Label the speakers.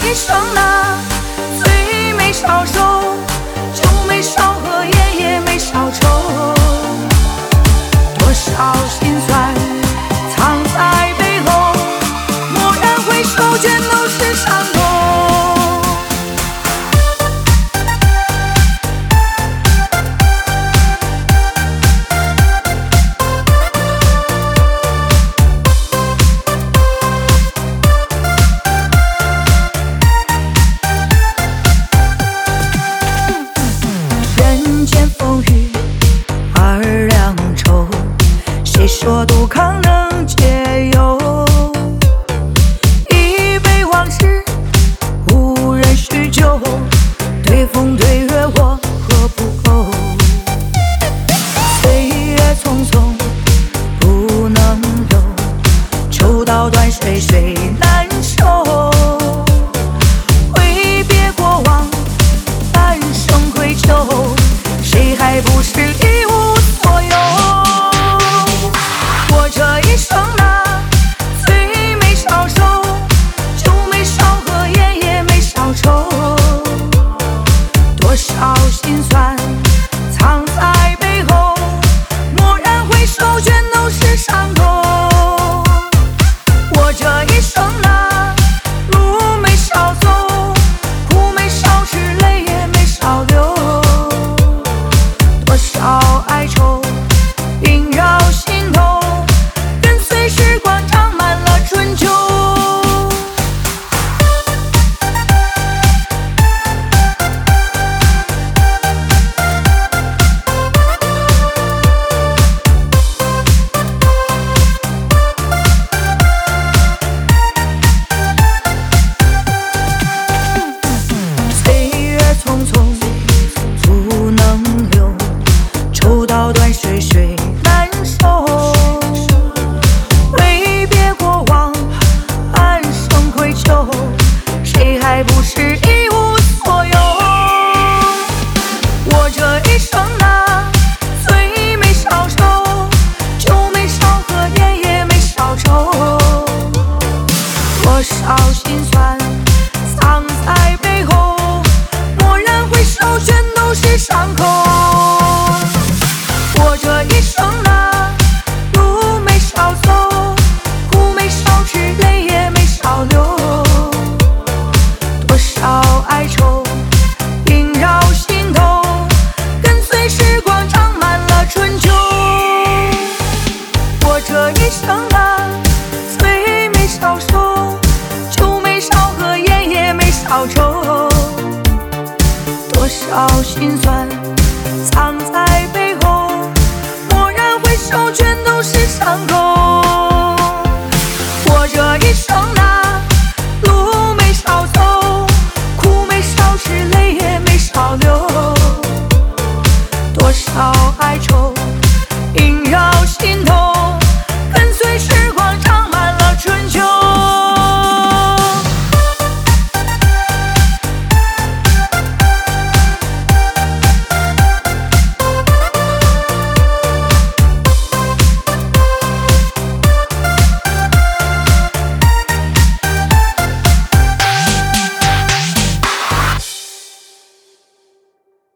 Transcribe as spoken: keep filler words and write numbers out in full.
Speaker 1: 一生啊，醉没少愁，酒没少喝，夜夜没少愁。多少心酸藏在背后，蓦然回首，全都是伤痛。谁说杜康能解忧？一杯往事，无人叙旧。对风对月，我喝不够。岁月匆匆，不能留。抽刀断水，水难收。挥别过往，半生归咎。谁还不是一无所有？我这一生啊，醉没少愁，酒没少喝，夜夜没少愁。多少心酸藏在背后，蓦然回首，全都是伤痛。我这一生啊，路没少走，苦没少吃，泪也没少流。多少哀愁萦绕心头，时光长满了春秋。岁月匆匆，不能留。抽刀断水，水难收。谁还不是一无所有？我这一生啊，醉没少愁，酒没少喝，夜夜没少愁。多少心酸藏在背后，蓦然回首，全都是伤口。我这一生啊，路没少走，苦没少吃，泪也没少流。多少哀愁萦绕心头，跟随时光长满了春秋。我这一生啊，醉没少愁，酒没少喝，夜夜没少愁。多少心酸藏在背后，蓦然回首，全都是伤口。